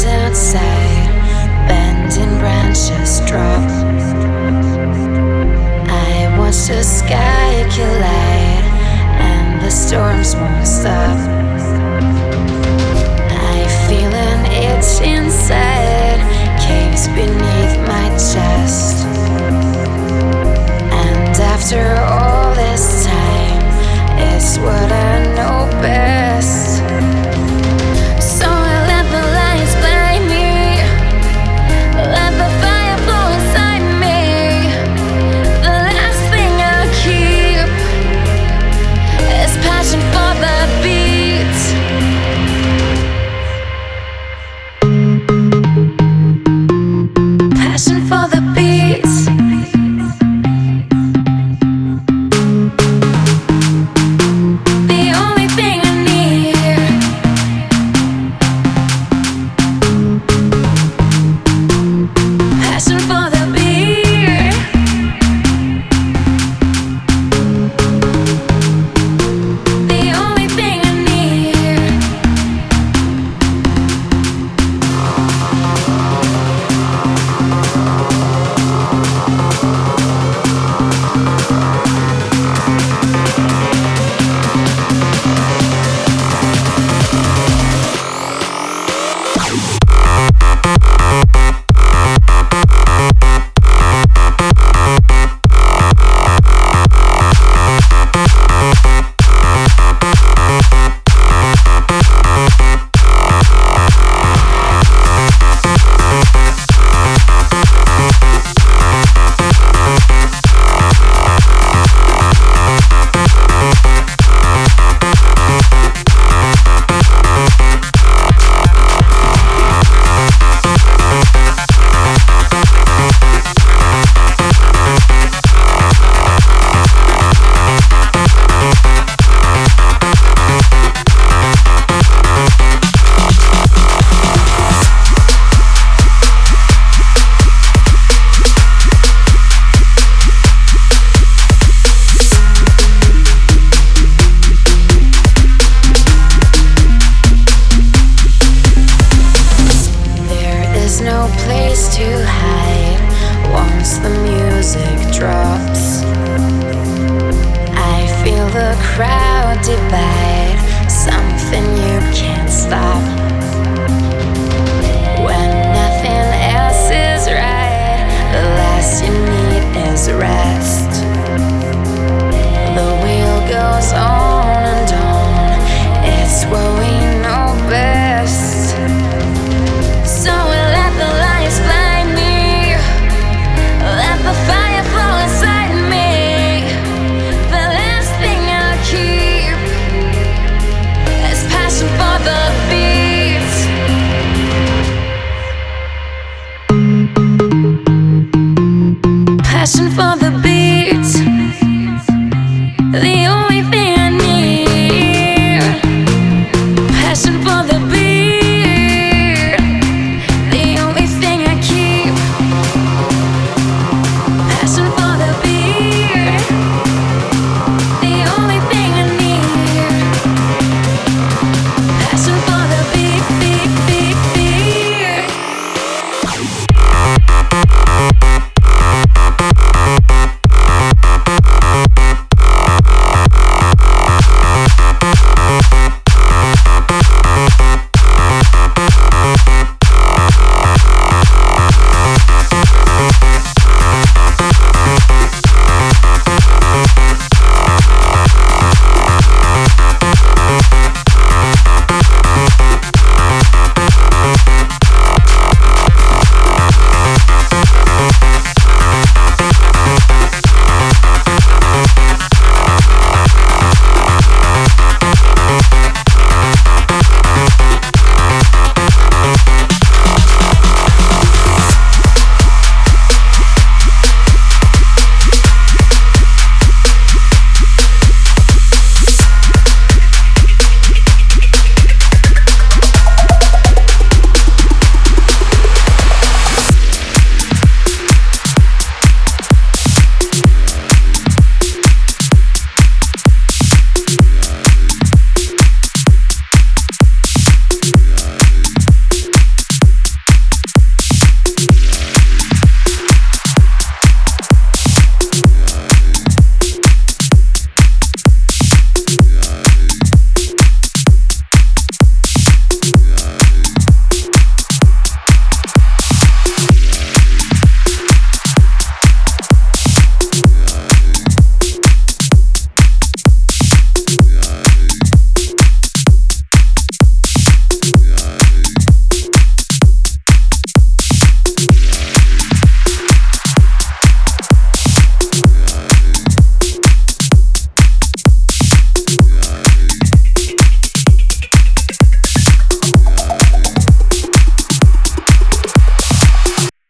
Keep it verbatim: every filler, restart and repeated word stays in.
trees outside, bending branches drop. I watch the sky collide, and the storms won't stop. I feel an itch inside, caves beneath my chest. And after all this time, it's what I know best. So I let the lights blind me, let the fire flow inside me. The last thing I'll keep is passion for the beat. Passion for the beat. No place to hide once the music drops. I feel the crowd divide, something you can't stop. When nothing else is right, the last you need is rest. The wheel goes on and on, it's what we know best. So we'll let the lights blind me, let the fire flow inside me. The last thing I'll keep is passion for the beat. Passion for the beat. The only thing I need. Passion for the beat.